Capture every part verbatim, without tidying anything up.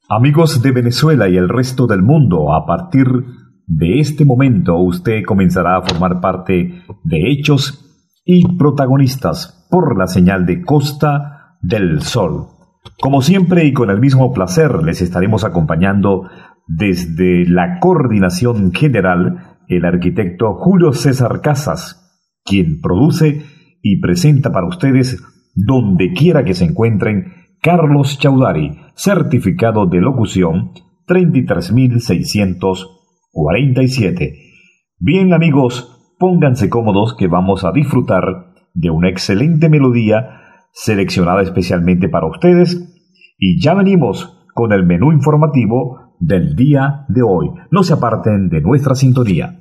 Amigos de Venezuela y el resto del mundo, a partir de este momento usted comenzará a formar parte de Hechos y Protagonistas por la señal de Costa del Sol. Como siempre y con el mismo placer les estaremos acompañando desde la coordinación general el arquitecto Julio César Casas, quien produce y presenta para ustedes donde quiera que se encuentren Carlos Chaudhary, certificado de locución treinta y tres mil seiscientos cuarenta y siete. Bien amigos, pónganse cómodos que vamos a disfrutar de una excelente melodía seleccionada especialmente para ustedes y ya venimos con el menú informativo del día de hoy. No se aparten de nuestra sintonía.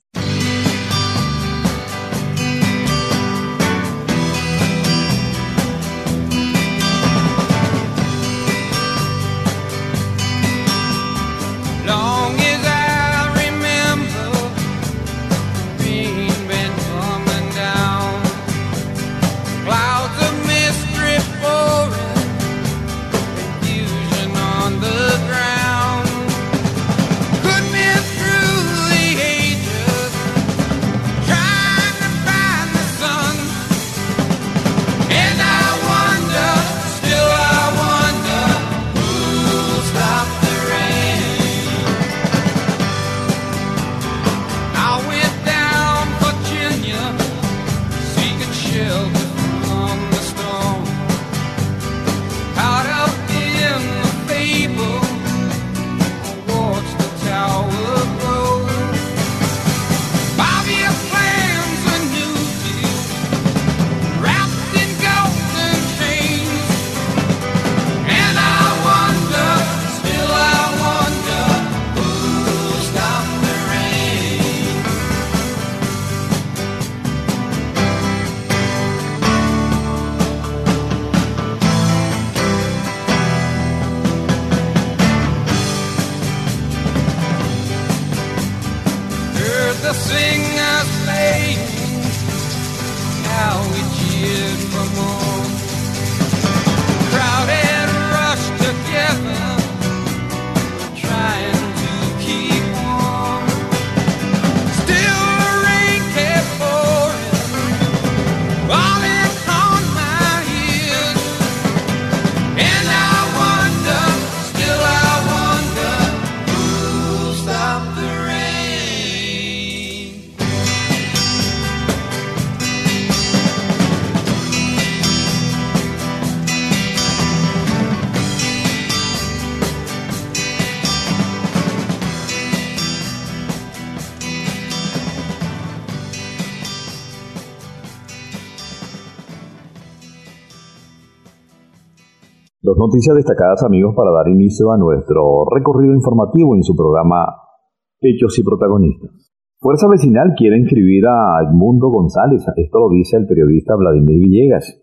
Dos noticias destacadas, amigos, para dar inicio a nuestro recorrido informativo en su programa Hechos y Protagonistas. Fuerza Vecinal quiere inscribir a Edmundo González, esto lo dice el periodista Vladimir Villegas.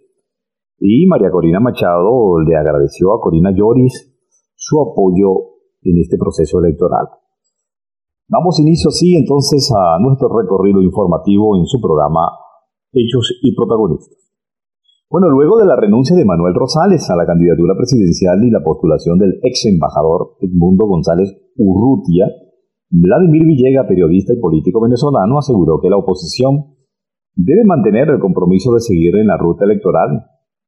Y María Corina Machado le agradeció a Corina Lloris su apoyo en este proceso electoral. Damos inicio así entonces a nuestro recorrido informativo en su programa Hechos y Protagonistas. Bueno, luego de la renuncia de Manuel Rosales a la candidatura presidencial y la postulación del ex embajador Edmundo González Urrutia, Vladimir Villegas, periodista y político venezolano, aseguró que la oposición debe mantener el compromiso de seguir en la ruta electoral.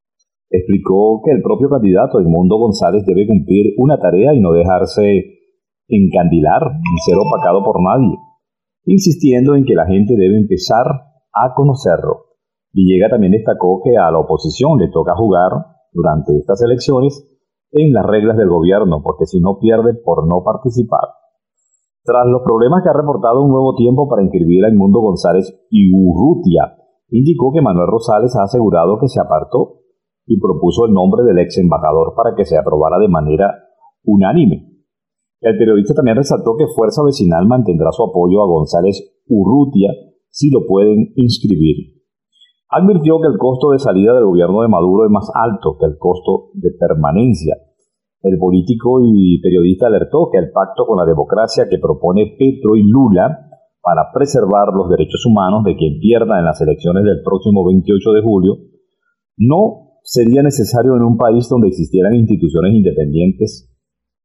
Explicó que el propio candidato Edmundo González debe cumplir una tarea y no dejarse encandilar ni ser opacado por nadie, insistiendo en que la gente debe empezar a conocerlo. Villegas también destacó que a la oposición le toca jugar durante estas elecciones en las reglas del gobierno, porque si no pierde por no participar. Tras los problemas que ha reportado Un Nuevo Tiempo para inscribir a Edmundo González y Urrutia, indicó que Manuel Rosales ha asegurado que se apartó y propuso el nombre del ex embajador para que se aprobara de manera unánime. El periodista también resaltó que Fuerza Vecinal mantendrá su apoyo a González Urrutia si lo pueden inscribir. Advirtió que el costo de salida del gobierno de Maduro es más alto que el costo de permanencia. El político y periodista alertó que el pacto con la democracia que propone Petro y Lula para preservar los derechos humanos de quien pierda en las elecciones del próximo veintiocho de julio no sería necesario en un país donde existieran instituciones independientes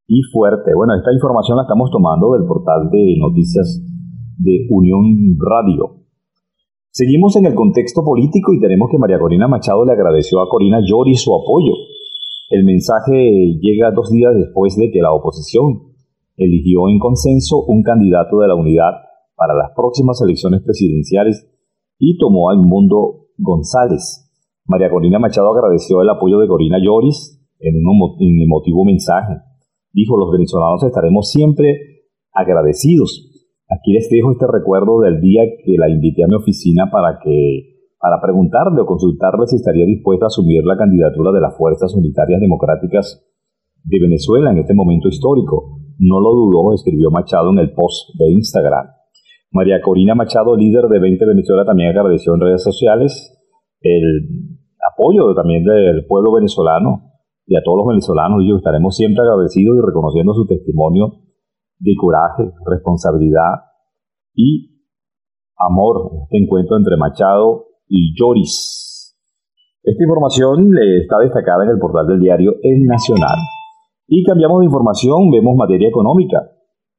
y fuerte. Bueno, esta información la estamos tomando del portal de noticias de Unión Radio. Seguimos en el contexto político y tenemos que María Corina Machado le agradeció a Corina Lloris su apoyo. El mensaje llega dos días después de que la oposición eligió en consenso un candidato de la unidad para las próximas elecciones presidenciales y tomó a Edmundo González. María Corina Machado agradeció el apoyo de Corina Lloris en un emotivo mensaje. Dijo: los venezolanos estaremos siempre agradecidos. Aquí les dejo este recuerdo del día que la invité a mi oficina para que para preguntarle o consultarle si estaría dispuesta a asumir la candidatura de las Fuerzas Unitarias Democráticas de Venezuela en este momento histórico. No lo dudó, escribió Machado en el post de Instagram. María Corina Machado, líder de veinte Venezuela, también agradeció en redes sociales el apoyo también del pueblo venezolano y a todos los venezolanos. Ellos estaremos siempre agradecidos y reconociendo su testimonio de coraje, responsabilidad y amor. Este encuentro entre Machado y Lloris. Esta información está destacada en el portal del diario El Nacional. Y cambiamos de información, vemos materia económica.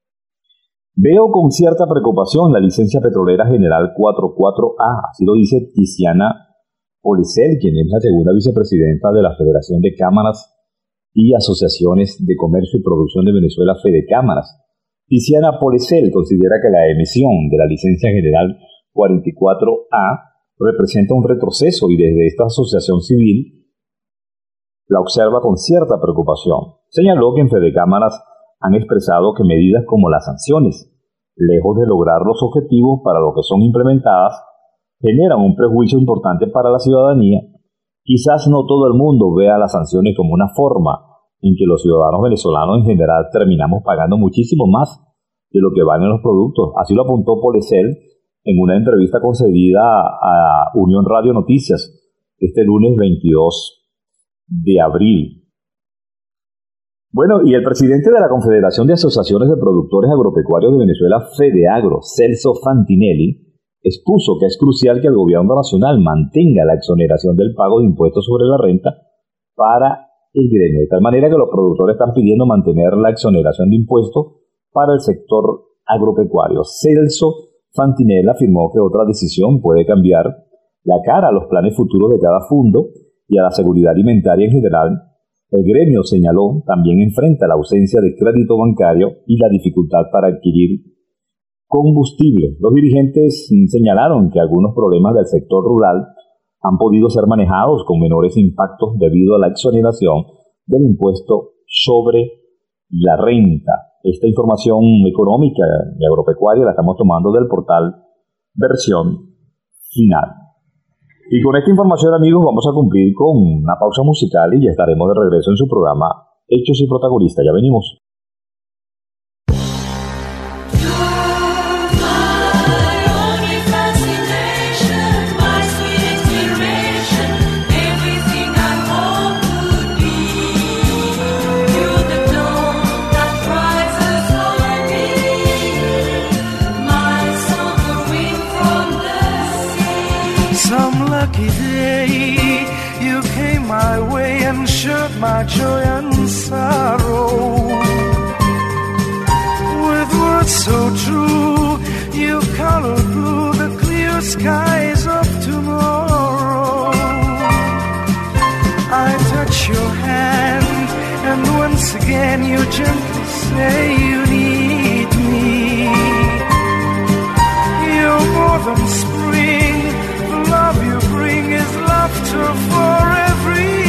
Veo con cierta preocupación la licencia petrolera general cuarenta y cuatro A, así lo dice Tiziana Polecel, quien es la segunda vicepresidenta de la Federación de Cámaras y Asociaciones de Comercio y Producción de Venezuela, Fedecámaras. Tiziana Polecel considera que la emisión de la licencia general cuarenta y cuatro A representa un retroceso y desde esta asociación civil la observa con cierta preocupación. Señaló que en Fedecámaras han expresado que medidas como las sanciones, lejos de lograr los objetivos para lo que son implementadas, generan un prejuicio importante para la ciudadanía. Quizás no todo el mundo vea las sanciones como una forma en que los ciudadanos venezolanos en general terminamos pagando muchísimo más de lo que valen los productos. Así lo apuntó Polecel en una entrevista concedida a Unión Radio Noticias este lunes veintidós de abril. Bueno, y el presidente de la Confederación de Asociaciones de Productores Agropecuarios de Venezuela, Fedeagro, Celso Fantinelli, expuso que es crucial que el gobierno nacional mantenga la exoneración del pago de impuestos sobre la renta para el gremio, de tal manera que los productores están pidiendo mantener la exoneración de impuestos para el sector agropecuario. Celso Fantinelli afirmó que otra decisión puede cambiar la cara a los planes futuros de cada fondo y a la seguridad alimentaria en general. El gremio, señaló, también enfrenta la ausencia de crédito bancario y la dificultad para adquirir combustible. Los dirigentes señalaron que algunos problemas del sector rural han podido ser manejados con menores impactos debido a la exoneración del impuesto sobre la renta. Esta información económica y agropecuaria la estamos tomando del portal Versión Final. Y con esta información, amigos, vamos a cumplir con una pausa musical y ya estaremos de regreso en su programa Hechos y Protagonistas. Ya venimos. My joy and sorrow with words so true, you color blue the clear skies of tomorrow. I touch your hand and once again you gently say you need me. You're more than spring, the love you bring is laughter for every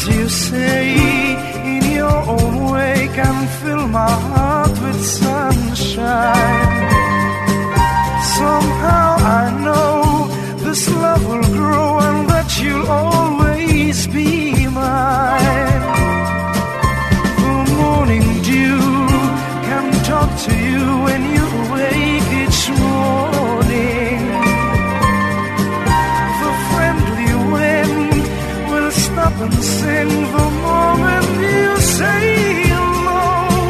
you say in your own way can fill my heart with sunshine. Somehow I know this love will grow and that you'll always be mine. The morning dew can talk to you when you wake each morning. The friendly wind will stop and sing the moment you say hello.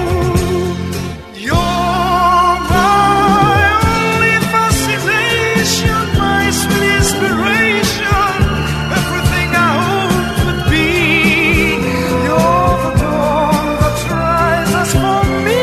You're my only fascination, my sweet inspiration, everything I hope would be. You're the dawn that rises for me,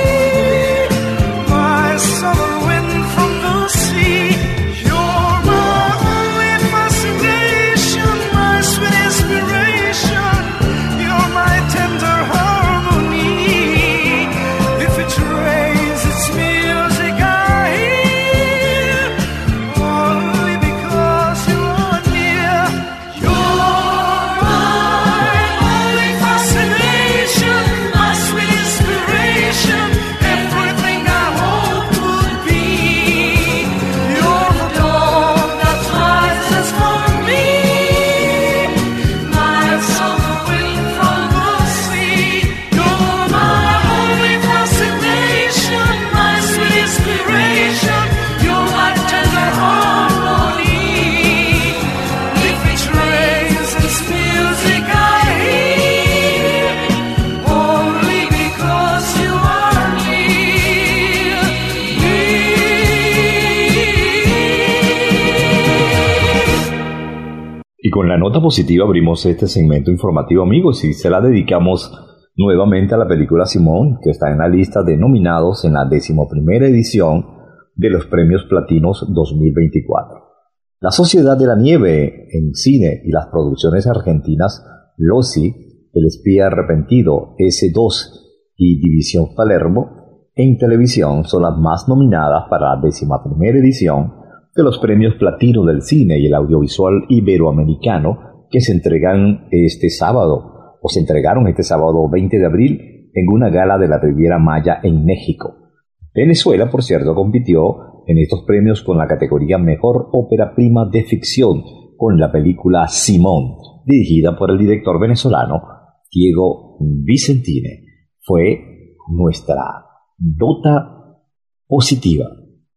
my summer wind from the sea. You're my only fascination, my sweet inspiration, you're my tender harmony. If it rains, it's music I hear, only because you are near. You're my only fascination, my sweet inspiration, everything I hoped would be. You're the dawn that rises for me, my summer wind from the sea. You're my only fascination, my sweet inspiration, you're my tender harmony. If it rains, it's music I hear, only because you are near, near. Y con la nota positiva abrimos este segmento informativo, amigos, y se la dedicamos nuevamente a la película Simón, que está en la lista de nominados en la decimoprimera edición de los Premios Platinos dos mil veinticuatro. La Sociedad de la Nieve en cine y las producciones argentinas Losi, El espía arrepentido, ese dos y División Palermo en televisión son las más nominadas para la decimoprimera edición de los Premios Platino del Cine y el Audiovisual Iberoamericano, que se entregan este sábado, o se entregaron este sábado veinte de abril en una gala de la Riviera Maya en México. Venezuela, por cierto, compitió en estos premios con la categoría Mejor Ópera Prima de Ficción con la película Simón, dirigida por el director venezolano Diego Vicentini. Fue nuestra nota positiva.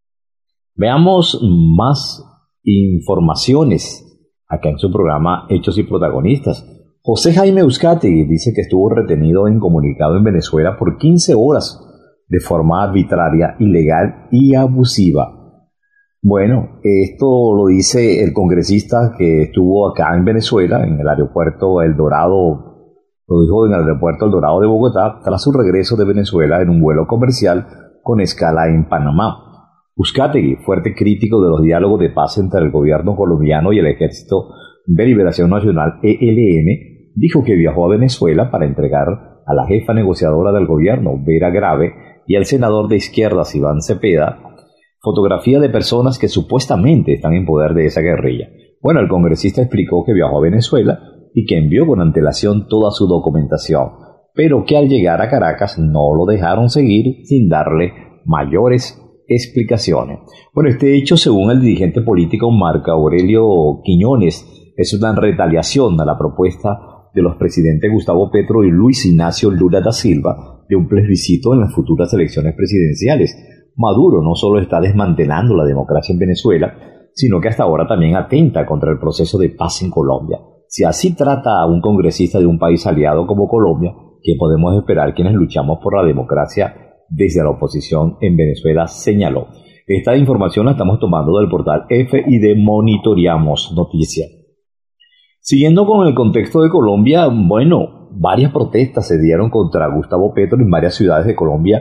Veamos más informaciones acá en su programa Hechos y Protagonistas. José Jaime Uzcategui dice que estuvo retenido en comunicado en Venezuela por quince horas de forma arbitraria, ilegal y abusiva. Bueno, esto lo dice el congresista que estuvo acá en Venezuela, en el aeropuerto El Dorado, lo dijo en el aeropuerto El Dorado de Bogotá, tras su regreso de Venezuela en un vuelo comercial con escala en Panamá. Uzcategui, fuerte crítico de los diálogos de paz entre el gobierno colombiano y el Ejército de Liberación Nacional E L N, dijo que viajó a Venezuela para entregar a la jefa negociadora del gobierno, Vera Grave, y al senador de izquierdas, Iván Cepeda, fotografía de personas que supuestamente están en poder de esa guerrilla. Bueno, el congresista explicó que viajó a Venezuela y que envió con antelación toda su documentación, pero que al llegar a Caracas no lo dejaron seguir sin darle mayores explicaciones. Bueno, este hecho, según el dirigente político Marco Aurelio Quiñones, es una retaliación a la propuesta de los presidentes Gustavo Petro y Luis Ignacio Lula da Silva de un plebiscito en las futuras elecciones presidenciales. Maduro no solo está desmantelando la democracia en Venezuela, sino que hasta ahora también atenta contra el proceso de paz en Colombia. Si así trata a un congresista de un país aliado como Colombia, ¿qué podemos esperar quienes luchamos por la democracia desde la oposición en Venezuela?, señaló. Esta información la estamos tomando del portal F y de Monitoreamos Noticias. Siguiendo con el contexto de Colombia, bueno, varias protestas se dieron contra Gustavo Petro en varias ciudades de Colombia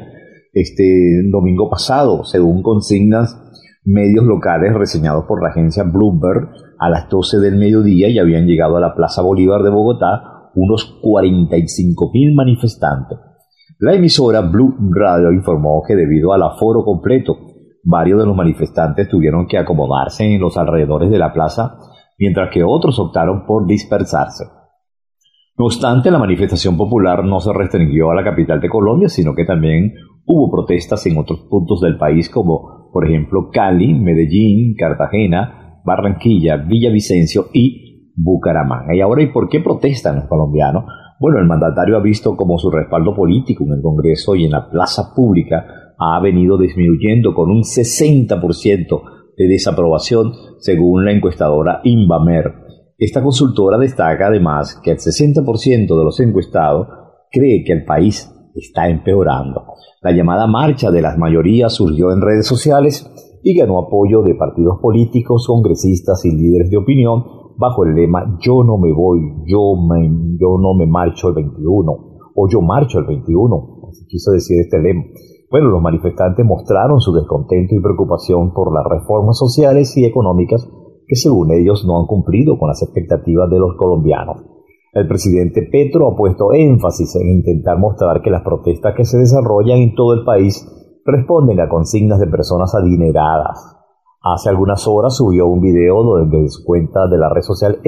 este domingo pasado, según consignas medios locales reseñados por la agencia Bloomberg. A las doce del mediodía ya habían llegado a la Plaza Bolívar de Bogotá unos cuarenta y cinco mil manifestantes. La emisora Blue Radio informó que debido al aforo completo, varios de los manifestantes tuvieron que acomodarse en los alrededores de la plaza, mientras que otros optaron por dispersarse. No obstante, la manifestación popular no se restringió a la capital de Colombia, sino que también hubo protestas en otros puntos del país, como por ejemplo Cali, Medellín, Cartagena, Barranquilla, Villavicencio y Bucaramanga. Y ahora, ¿y por qué protestan los colombianos? Bueno, el mandatario ha visto como su respaldo político en el Congreso y en la plaza pública ha venido disminuyendo con un sesenta por ciento de desaprobación, según la encuestadora Invamer. Esta consultora destaca además que el sesenta por ciento de los encuestados cree que el país está empeorando. La llamada marcha de las mayorías surgió en redes sociales y ganó apoyo de partidos políticos, congresistas y líderes de opinión bajo el lema "Yo no me voy, yo, me, yo no me marcho el veintiuno" o "Yo marcho el veintiuno", así quiso decir este lema. Bueno, los manifestantes mostraron su descontento y preocupación por las reformas sociales y económicas que según ellos no han cumplido con las expectativas de los colombianos. El presidente Petro ha puesto énfasis en intentar mostrar que las protestas que se desarrollan en todo el país responden a consignas de personas adineradas. Hace algunas horas subió un video desde su cuenta de la red social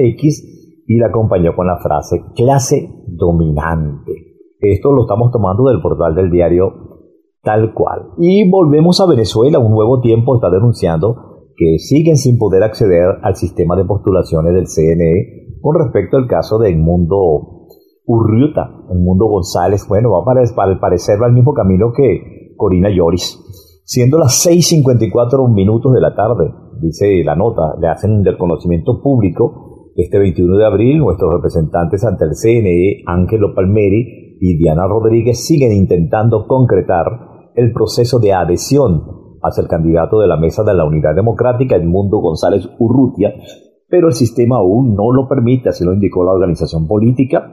X y la acompañó con la frase "clase dominante". Esto lo estamos tomando del portal del diario Tal Cual. Y volvemos a Venezuela. Un Nuevo Tiempo está denunciando que siguen sin poder acceder al sistema de postulaciones del C N E con respecto al caso de Edmundo Urrutia. Edmundo González, bueno, va para, para al parecer va al mismo camino que Corina Lloris. Siendo las seis cincuenta y cuatro minutos de la tarde, dice la nota, le hacen del conocimiento público este veintiuno de abril, nuestros representantes ante el C N E, Ángelo Palmeri y Diana Rodríguez, siguen intentando concretar el proceso de adhesión hacia el candidato de la Mesa de la Unidad Democrática, Edmundo González Urrutia, pero el sistema aún no lo permite, así lo indicó la organización política.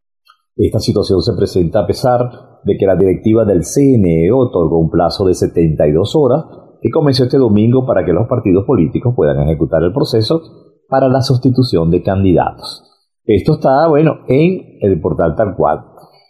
Esta situación se presenta a pesar de que la directiva del C N E otorgó un plazo de setenta y dos horas que comenzó este domingo para que los partidos políticos puedan ejecutar el proceso para la sustitución de candidatos. Esto está, bueno, en el portal Tal Cual.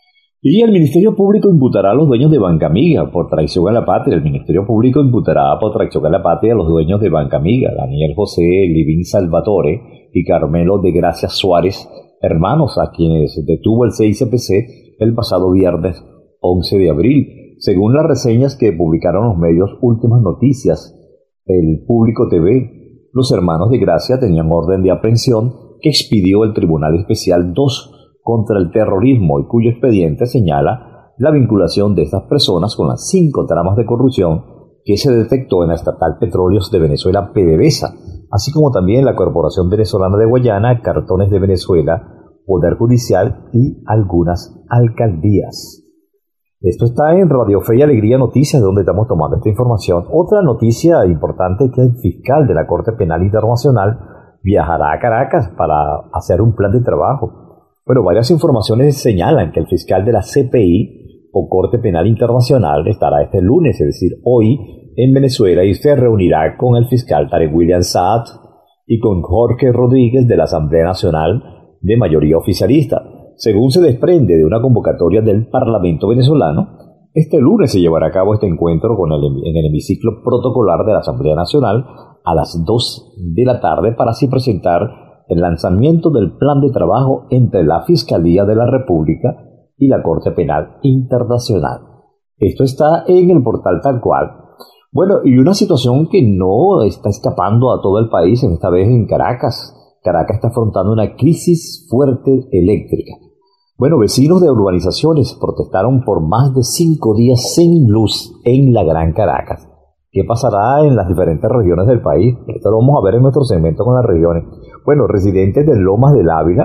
Y el Ministerio Público imputará a los dueños de Banca Amiga por traición a la patria. El Ministerio Público imputará por traición a la patria a los dueños de Banca Amiga, Daniel José Livín Salvatore y Carmelo de Gracia Suárez, hermanos, a quienes detuvo el C I C P C el pasado viernes once de abril. Según las reseñas que publicaron los medios Últimas Noticias, El Público T V, los hermanos de Gracia tenían orden de aprehensión que expidió el Tribunal Especial dos contra el terrorismo y cuyo expediente señala la vinculación de estas personas con las cinco tramas de corrupción que se detectó en la estatal Petróleos de Venezuela, PDVSA, así como también la Corporación Venezolana de Guayana, Cartones de Venezuela, Poder Judicial y algunas alcaldías. Esto está en Radio Fe y Alegría Noticias, donde estamos tomando esta información. Otra noticia importante es que el fiscal de la Corte Penal Internacional viajará a Caracas para hacer un plan de trabajo. Bueno, varias informaciones señalan que el fiscal de la C P I o Corte Penal Internacional estará este lunes, es decir, hoy, en Venezuela y se reunirá con el fiscal Tarek William Saad y con Jorge Rodríguez de la Asamblea Nacional de mayoría oficialista. Según se desprende de una convocatoria del Parlamento venezolano, este lunes se llevará a cabo este encuentro con el, en el hemiciclo protocolar de la Asamblea Nacional a las dos de la tarde para así presentar el lanzamiento del plan de trabajo entre la Fiscalía de la República y la Corte Penal Internacional. Esto está en el portal Tal Cual. Bueno, y una situación que no está escapando a todo el país, en esta vez en Caracas. Caracas está afrontando una crisis fuerte eléctrica. Bueno, vecinos de urbanizaciones protestaron por más de cinco días sin luz en la Gran Caracas. ¿Qué pasará en las diferentes regiones del país? Esto lo vamos a ver en nuestro segmento con las regiones. Bueno, residentes de Lomas del Ávila,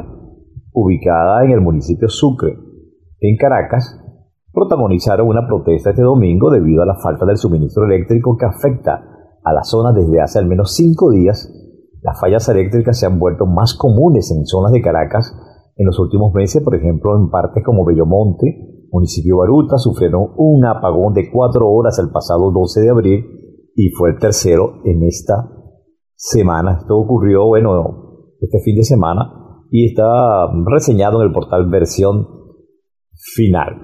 ubicada en el municipio Sucre, en Caracas, protagonizaron una protesta este domingo debido a la falta del suministro eléctrico que afecta a la zona desde hace al menos cinco días. Las fallas eléctricas se han vuelto más comunes en zonas de Caracas en los últimos meses. Por ejemplo, en partes como Bellomonte, municipio Baruta, sufrieron un apagón de cuatro horas el pasado doce de abril y fue el tercero en esta semana. Esto ocurrió, bueno, este fin de semana y está reseñado en el portal Versión Final.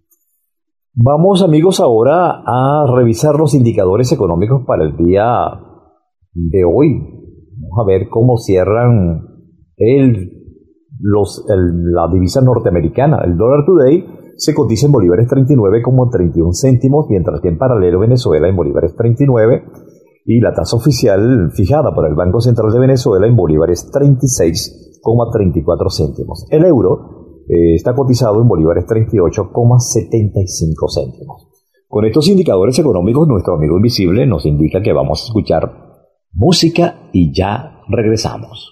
Vamos, amigos, ahora a revisar los indicadores económicos para el día de hoy. Vamos a ver cómo cierran el los, el, la divisa norteamericana. El dólar today se cotiza en bolívares treinta y nueve coma treinta y uno céntimos, mientras que en paralelo Venezuela en bolívares treinta y nueve y la tasa oficial fijada por el Banco Central de Venezuela en bolívares treinta y seis coma treinta y cuatro céntimos. El euro eh, está cotizado en bolívares treinta y ocho coma setenta y cinco céntimos. Con estos indicadores económicos, nuestro amigo invisible nos indica que vamos a escuchar música y ya regresamos.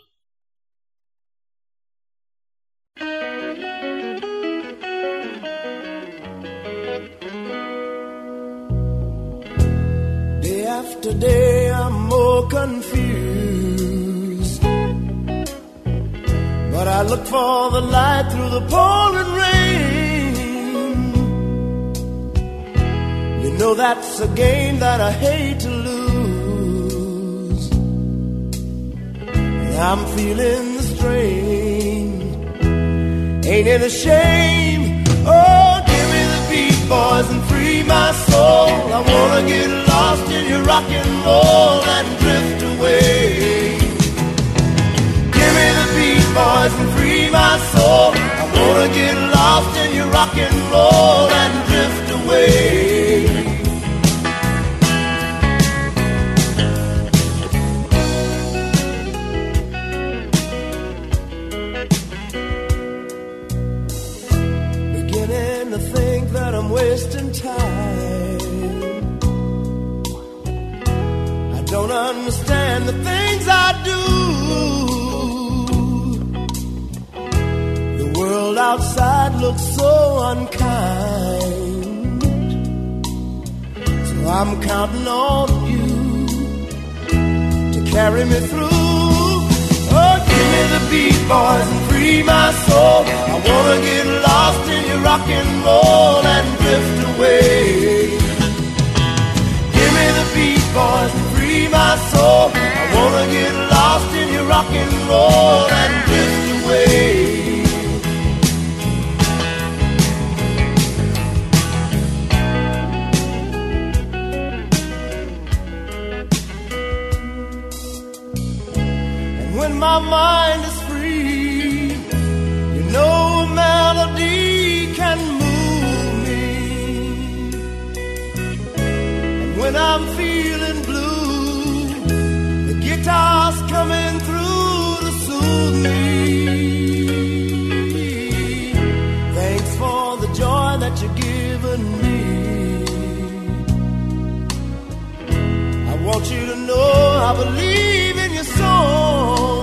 Day after day I'm more confused, but I look for the light through the pouring rain. You know that's a game that I hate to lose, and I'm feeling the strain. Ain't it a shame? Oh, give me the beat, boys, and free my soul. I wanna get lost in your rock and roll and drift away. Give me the beat, boys, and free my soul. I wanna get lost in your rock and roll and drift away. Beginning to think that I'm wasting time. I don't understand the things I do. The world outside looks so unkind, so I'm counting on you to carry me through. Oh, give me the beat, boys, and free my soul. I wanna get lost in your rock and roll and drift away. Give me the beat, boys, and free my soul. I wanna get lost in your rock and roll and drift away. When my mind is free, you know a melody can move me. And when I'm feeling blue, the guitar's coming through to soothe me. Thanks for the joy that you're giving me. I want you to know I believe in your song.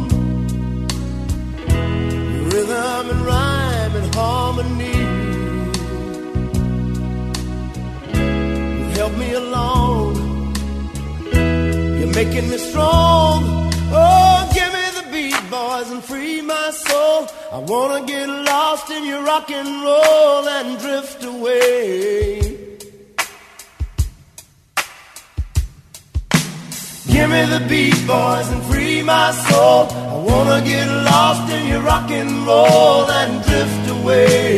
Rhythm and rhyme and harmony, you help me along. You're making me strong. Oh, give me the beat, boys, and free my soul. I wanna get lost in your rock and roll and drift away. Give me the beat, boys, and free my soul. I wanna get lost in your rock and roll and drift away.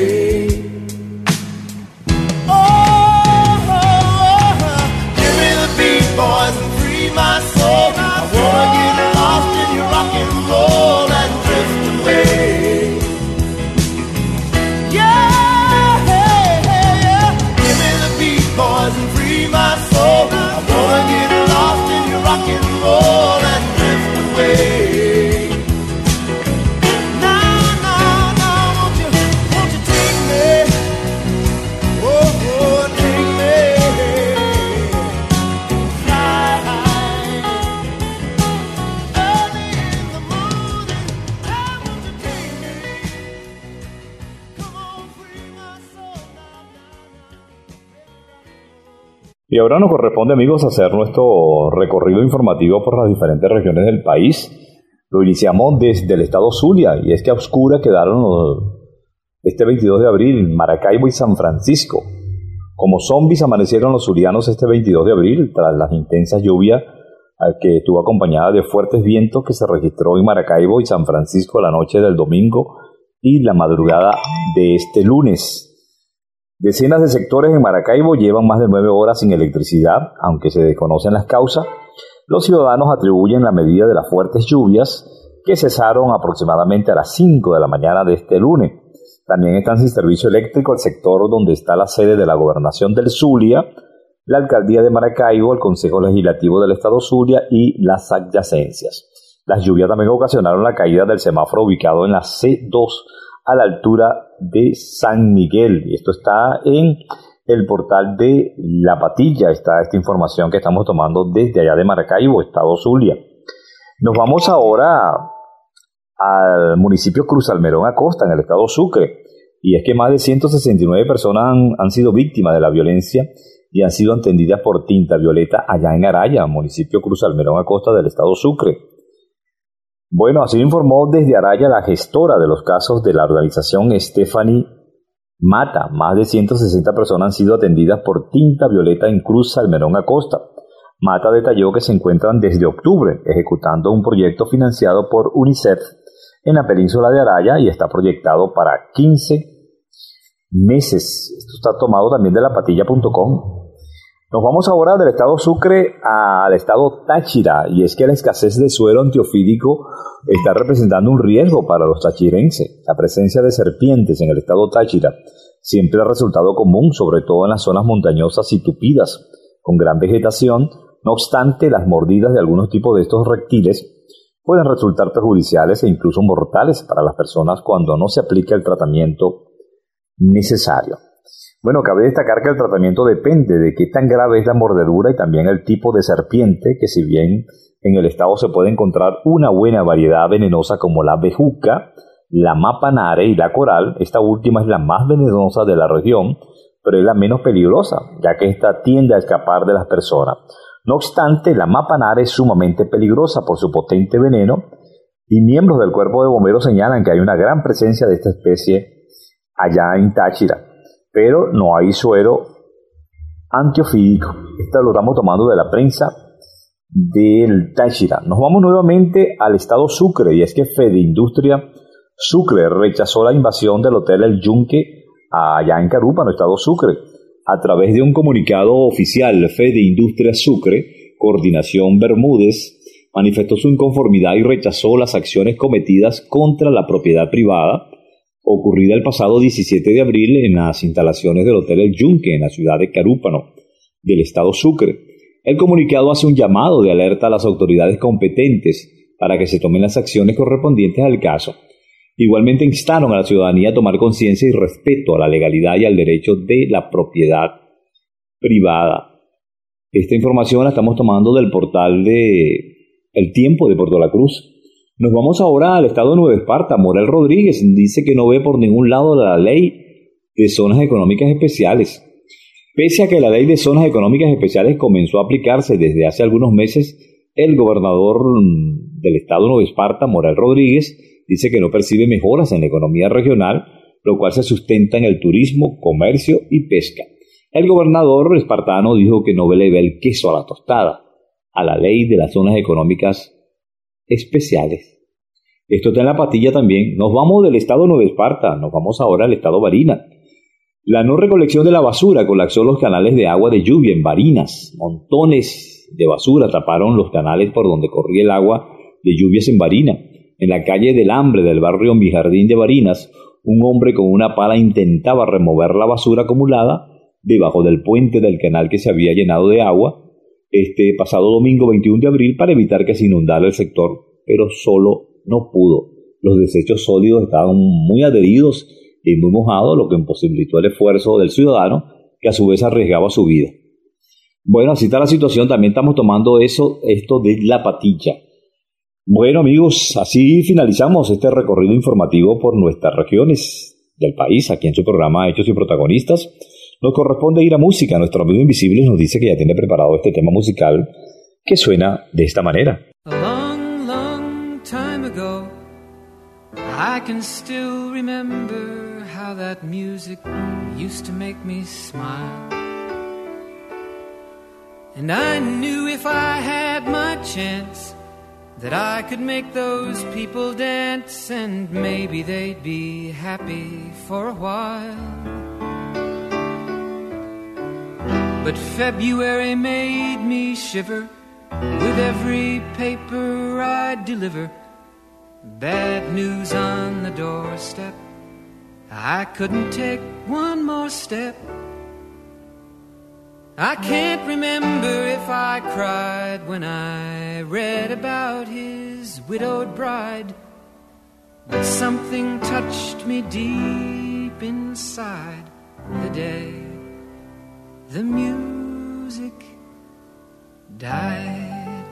Oh, oh, oh, give me the beat, boys, and free my soul. I wanna get lost in your rock and roll and drift away. Yeah, hey, hey, yeah. Give me the beat, boys, and free my soul. I wanna get lost in your rock and roll and drift away. Now, now, now, won't you, won't you take me? Oh, oh, take me. Fly high. Early in the morning, now won't you take me? Come on, free my soul now, now, now. Y ahora nos corresponde, amigos, hacer nuestro recorrido informativo por las diferentes regiones del país. Lo iniciamos desde el estado Zulia, y es que a oscuras quedaron este veintidós de abril Maracaibo y San Francisco. Como zombies amanecieron los zulianos este veintidós de abril, tras las intensas lluvias que estuvo acompañada de fuertes vientos que se registró en Maracaibo y San Francisco la noche del domingo y la madrugada de este lunes. Decenas de sectores en Maracaibo llevan más de nueve horas sin electricidad, aunque se desconocen las causas. Los ciudadanos atribuyen la medida de las fuertes lluvias que cesaron aproximadamente a las cinco de la mañana de este lunes. También están sin servicio eléctrico el sector donde está la sede de la Gobernación del Zulia, la Alcaldía de Maracaibo, el Consejo Legislativo del Estado Zulia y las adyacencias. Las lluvias también ocasionaron la caída del semáforo ubicado en la C dos a la altura de San Miguel. Y esto está en el portal de La Patilla, está esta información que estamos tomando desde allá de Maracaibo, Estado Zulia. Nos vamos ahora al municipio Cruz Almerón Acosta, en el estado Sucre, y es que más de ciento sesenta y nueve personas han, han sido víctimas de la violencia y han sido atendidas por tinta violeta allá en Araya, municipio Cruz Almerón Acosta del estado Sucre. Bueno, así lo informó desde Araya la gestora de los casos de la organización Stephanie Mata. Más de ciento sesenta personas han sido atendidas por tinta violeta en Cruz Almerón Acosta. Mata detalló que se encuentran desde octubre ejecutando un proyecto financiado por UNICEF en la península de Araya y está proyectado para quince meses. Esto está tomado también de la patilla punto com. Nos vamos ahora del estado Sucre al estado Táchira, y es que la escasez de suelo antiofídico está representando un riesgo para los tachirenses. La presencia de serpientes en el estado Táchira siempre ha resultado común, sobre todo en las zonas montañosas y tupidas, con gran vegetación. No obstante, las mordidas de algunos tipos de estos reptiles pueden resultar perjudiciales e incluso mortales para las personas cuando no se aplica el tratamiento necesario. Bueno, cabe destacar que el tratamiento depende de qué tan grave es la mordedura y también el tipo de serpiente, que si bien en el estado se puede encontrar una buena variedad venenosa como la bejuca, la mapanare y la coral, esta última es la más venenosa de la región, pero es la menos peligrosa, ya que esta tiende a escapar de las personas. No obstante, la mapanare es sumamente peligrosa por su potente veneno y miembros del cuerpo de bomberos señalan que hay una gran presencia de esta especie allá en Táchira, pero no hay suero antiofídico. Esto lo estamos tomando de la prensa del Táchira. Nos vamos nuevamente al estado Sucre, y es que Fedeindustria Sucre rechazó la invasión del Hotel El Yunque allá en Carúpano, estado Sucre. A través de un comunicado oficial, Fedeindustria Sucre, Coordinación Bermúdez, manifestó su inconformidad y rechazó las acciones cometidas contra la propiedad privada ocurrida el pasado diecisiete de abril en las instalaciones del Hotel El Yunque, en la ciudad de Carúpano, del estado Sucre. El comunicado hace un llamado de alerta a las autoridades competentes para que se tomen las acciones correspondientes al caso. Igualmente instaron a la ciudadanía a tomar conciencia y respeto a la legalidad y al derecho de la propiedad privada. Esta información la estamos tomando del portal de El Tiempo de Puerto La Cruz. Nos vamos ahora al estado de Nueva Esparta. Morel Rodríguez dice que no ve por ningún lado la ley de zonas económicas especiales. Pese a que la ley de zonas económicas especiales comenzó a aplicarse desde hace algunos meses, el gobernador del estado de Nueva Esparta, Morel Rodríguez, dice que no percibe mejoras en la economía regional, lo cual se sustenta en el turismo, comercio y pesca. El gobernador espartano dijo que no le ve el queso a la tostada a la ley de las zonas económicas especiales. Esto está en la patilla también. Nos vamos del estado de Nueva Esparta, nos vamos ahora al estado Barinas. La no recolección de la basura colapsó los canales de agua de lluvia en Barinas. Montones de basura taparon los canales por donde corría el agua de lluvias en Barinas. En la calle del Hambre del barrio Mi Jardín de Barinas, un hombre con una pala intentaba remover la basura acumulada debajo del puente del canal que se había llenado de agua este pasado domingo veintiuno de abril para evitar que se inundara el sector, pero solo no pudo. Los desechos sólidos estaban muy adheridos y muy mojados, lo que imposibilitó el esfuerzo del ciudadano, que a su vez arriesgaba su vida. Bueno, así está la situación. También estamos tomando eso, esto de la patilla. Bueno, amigos, así finalizamos este recorrido informativo por nuestras regiones del país, aquí en su programa Hechos y Protagonistas. Nos corresponde ir a música. Nuestro amigo Invisible nos dice que ya tiene preparado este tema musical que suena de esta manera. A long, long time ago, I can still remember how that music used to make me smile. And I knew if I had my chance that I could make those people dance, and maybe they'd be happy for a while. But February made me shiver with every paper I deliver, Bad news on the doorstep. I couldn't take one more step. I can't remember if I cried when I read about his widowed bride, but something touched me deep inside the day the music died.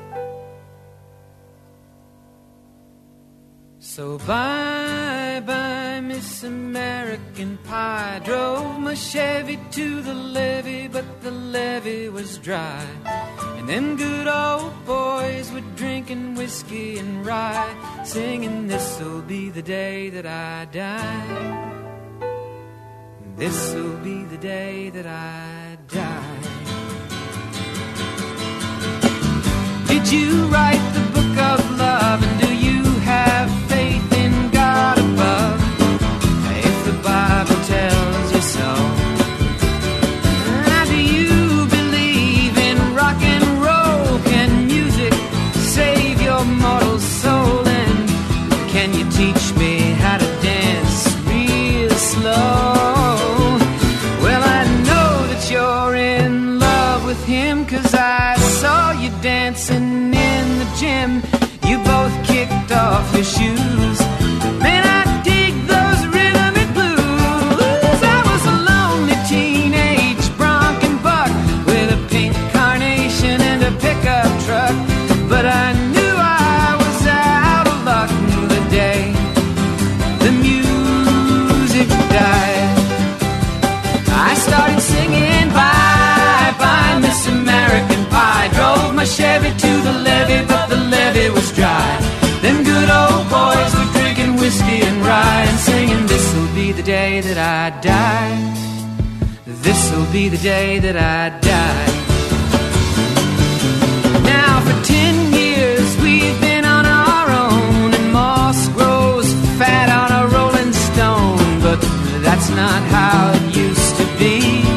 So bye bye Miss American Pie. Drove my Chevy to the levee, but the levee was dry, and them good old boys were drinking whiskey and rye, singing this'll be the day that I die. This'll be the day that I die. Did you write the book of love, and do you have faith in God above? If the Bible tells you so. Now, do you believe in rock and roll? Can music save your mortal soul? And can you teach me how to dance real slow? Well, I know that you're in love with him, 'cause I saw you dancing in the gym. You both kicked off your shoes. Man, I dig those rhythmic blues. I was a lonely teenage bronc and buck with a pink carnation and a pickup truck, but I knew I was out of luck the day the music died. I started singing bye bye Miss American Pie. Drove my Chevy to the levee, but the levee was dry. Them good old boys were drinking whiskey and rye, and singing this'll be the day that I die. This'll be the day that I die. Now for ten years we've been on our own, and moss grows fat on a rolling stone, but that's not how it used to be.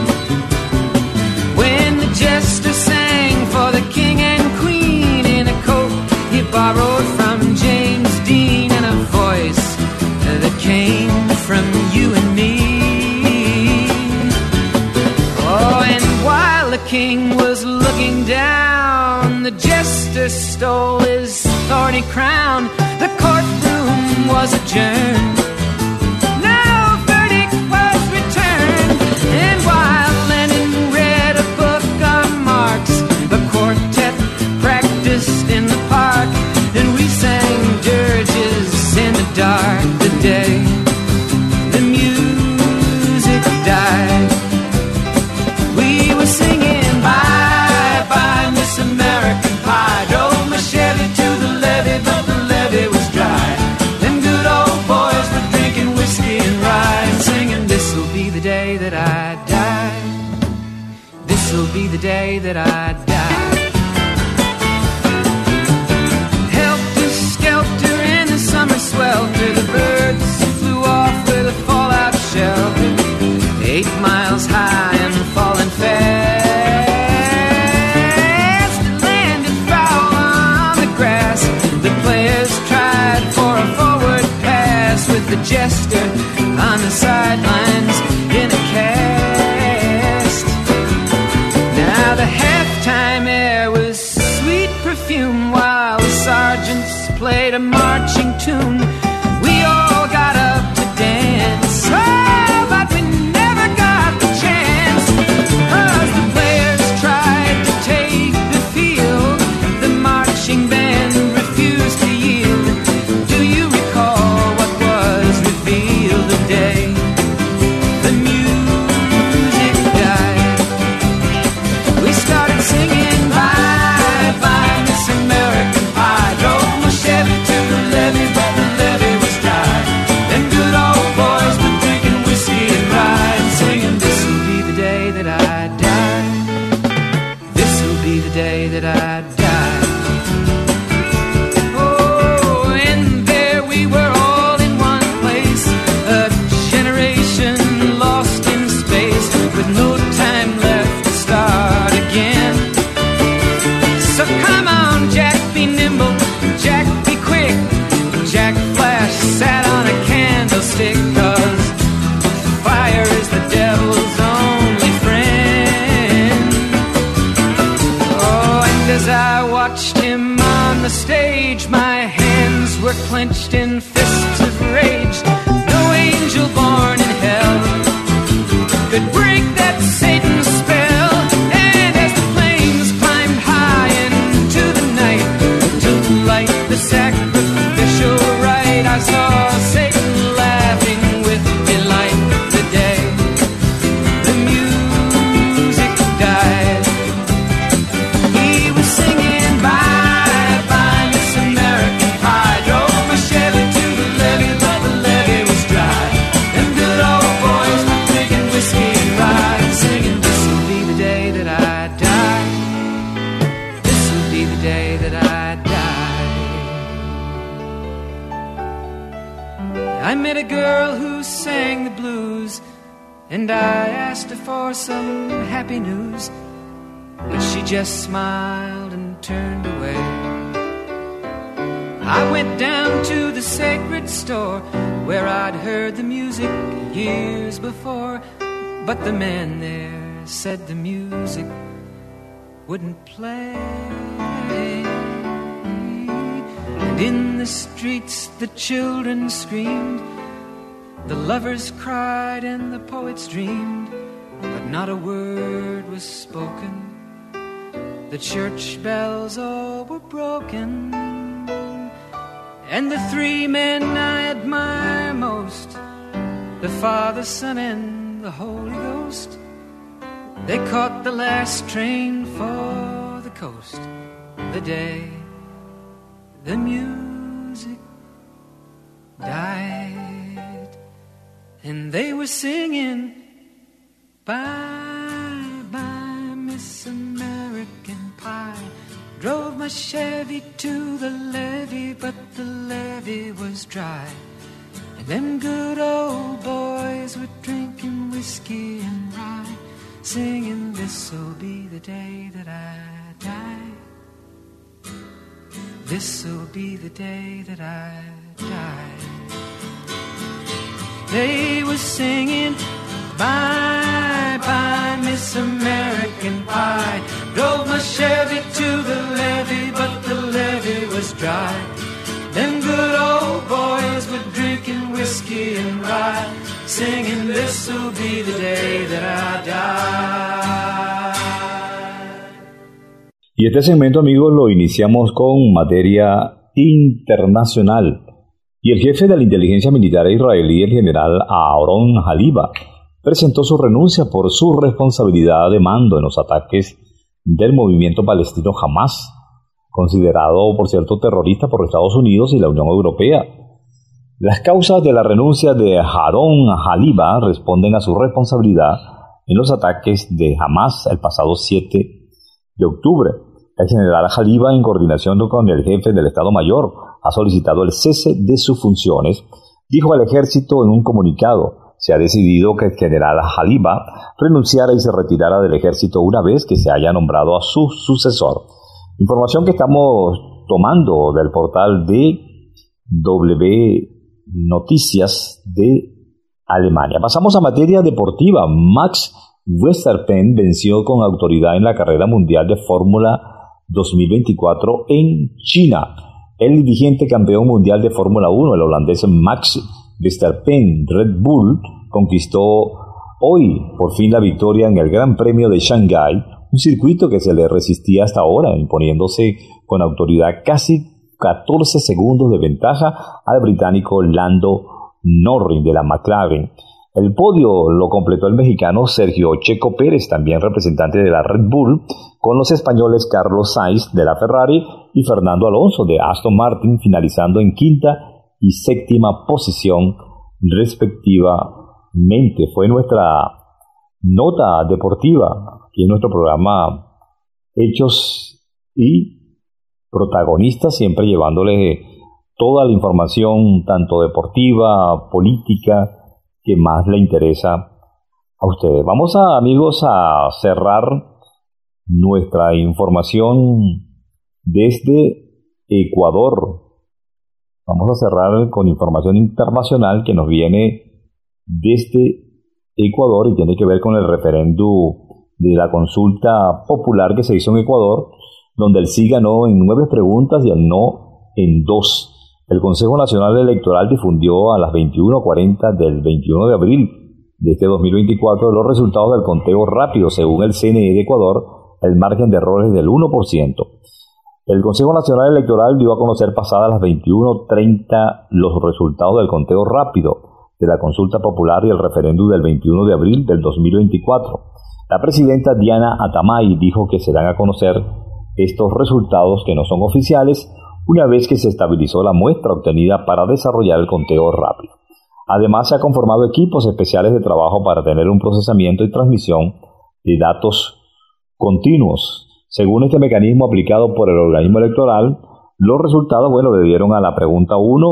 When the jester sang for the king and queen in a coat he borrowed from James Dean, and a voice that came from you and me. Oh, and while the king was looking down, the jester stole his thorny crown. The courtroom was adjourned. No verdict was returned. And while Lenin read a book on Marx, the quartet practiced in the park, and we sang dirges in the dark the day the music died. We were singing bye bye Miss American Pie. Drove my Chevy to the levee, but the levee was dry. Them good old boys were drinking whiskey and rye, and singing this'll be the day that I die. This'll be the day that I die. Helter skelter in the summer swelter, the birds flew off with a fallout shelter. Eight miles high and falling fast, it landed foul on the grass. The players tried for a forward pass, with the jester on the sidelines in a cast. Now the halftime air was sweet perfume, while the sergeants played a marching tune. We all got up to dance, oh, but we never got the chance, 'cause the players tried to take the field. The marching band refused to yield. Do you recall what was revealed the day the music died? We started singing bye bye Miss American Pie. Drove my Chevy to the levee, but the levee met a girl who sang the blues, and I asked her for some happy news, but she just smiled and turned away. I went down to the sacred store where I'd heard the music years before, but the man there said the music wouldn't play. And in the streets the children screamed, the lovers cried and the poets dreamed, but not a word was spoken. The church bells all were broken, and the three men I admire most, the Father, Son, and the Holy Ghost, they caught the last train for the coast the day the music died. And they were singing, bye, bye, Miss American Pie. Drove my Chevy to the levee, but the levee was dry. And them good old boys were drinking whiskey and rye, singing, this'll be the day that I die. This'll be the day that I die. They were singing, bye, bye, Miss American Pie. Drove my Chevy to the levee, but the levee was dry. Them good old boys were drinking whiskey and rye, singing, this'll be the day that I die. Y este segmento, amigos, lo iniciamos con materia internacional. Y el jefe de la inteligencia militar israelí, el general Aaron Haliba, presentó su renuncia por su responsabilidad de mando en los ataques del movimiento palestino Hamas, considerado, por cierto, terrorista por Estados Unidos y la Unión Europea. Las causas de la renuncia de Aaron Haliba responden a su responsabilidad en los ataques de Hamas el pasado siete de octubre. El general Haliba, en coordinación con el jefe del Estado Mayor, ha solicitado el cese de sus funciones. Dijo al ejército en un comunicado: se ha decidido que el general Haliba renunciara y se retirara del ejército una vez que se haya nombrado a su sucesor. Información que estamos tomando del portal de W Noticias de Alemania. Pasamos a materia deportiva. Max Verstappen venció con autoridad en la carrera mundial de Fórmula dos mil veinticuatro en China. El vigente campeón mundial de Fórmula uno, el holandés Max Verstappen Red Bull, conquistó hoy por fin la victoria en el Gran Premio de Shanghái, un circuito que se le resistía hasta ahora, imponiéndose con autoridad casi catorce segundos de ventaja al británico Lando Norris de la McLaren. El podio lo completó el mexicano Sergio Checo Pérez, también representante de la Red Bull, con los españoles Carlos Sainz de la Ferrari y Fernando Alonso de Aston Martin, finalizando en quinta y séptima posición respectivamente. Fue nuestra nota deportiva aquí en nuestro programa Hechos y Protagonistas, siempre llevándole toda la información, tanto deportiva, política, que más le interesa a ustedes. Vamos a, amigos, a cerrar nuestra información desde Ecuador. Vamos a cerrar con información internacional que nos viene desde Ecuador y tiene que ver con el referéndum de la consulta popular que se hizo en Ecuador, donde el sí ganó en nueve preguntas y el no en dos. El Consejo Nacional Electoral difundió a las veintiuna cuarenta del veintiuno de abril de este dos mil veinticuatro los resultados del conteo rápido. Según el C N E de Ecuador, el margen de error es del uno por ciento. El Consejo Nacional Electoral dio a conocer pasadas las veintiuna treinta los resultados del conteo rápido de la consulta popular y el referéndum del veintiuno de abril del dos mil veinticuatro. La presidenta Diana Atamay dijo que se dan a conocer estos resultados, que no son oficiales, una vez que se estabilizó la muestra obtenida para desarrollar el conteo rápido. Además, se han conformado equipos especiales de trabajo para tener un procesamiento y transmisión de datos continuos. Según este mecanismo aplicado por el organismo electoral, los resultados, bueno, le dieron a la pregunta uno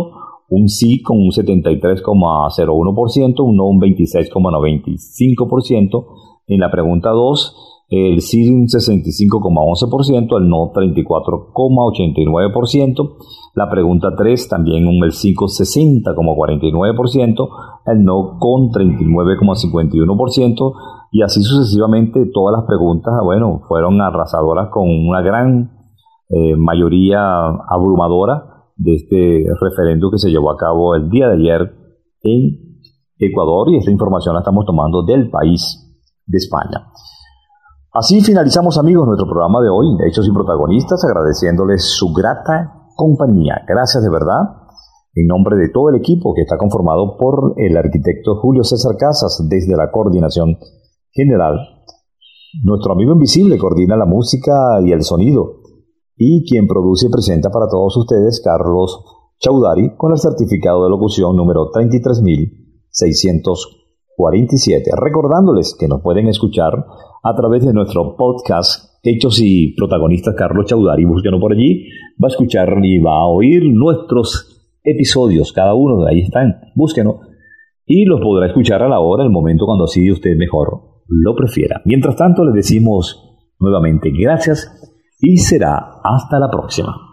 un sí con un setenta y tres coma cero uno por ciento, un no un veintiséis coma noventa y cinco por ciento. En la pregunta dos, el sí un sesenta y cinco coma once por ciento, el no treinta y cuatro coma ochenta y nueve por ciento. La pregunta tres, también un el sí con sesenta coma cuarenta y nueve por ciento, el no con treinta y nueve coma cincuenta y uno por ciento, y así sucesivamente todas las preguntas, bueno, fueron arrasadoras con una gran eh, mayoría abrumadora de este referendo que se llevó a cabo el día de ayer en Ecuador, y esta información la estamos tomando del país de España. Así finalizamos, amigos, nuestro programa de hoy, Hechos y Protagonistas, agradeciéndoles su grata compañía. Gracias de verdad, en nombre de todo el equipo que está conformado por el arquitecto Julio César Casas desde la coordinación general. Nuestro amigo invisible coordina la música y el sonido, y quien produce y presenta para todos ustedes, Carlos Chaudhary, con el certificado de locución número treinta y tres mil seiscientos cuarenta y siete. Recordándoles que nos pueden escuchar a través de nuestro podcast Hechos y Protagonistas Carlos Chaudhary. Búsquenlo por allí, va a escuchar y va a oír nuestros episodios, cada uno de ahí están, búsquenlo, y los podrá escuchar a la hora, el momento, cuando así usted mejor lo prefiera. Mientras tanto, les decimos nuevamente gracias y será hasta la próxima.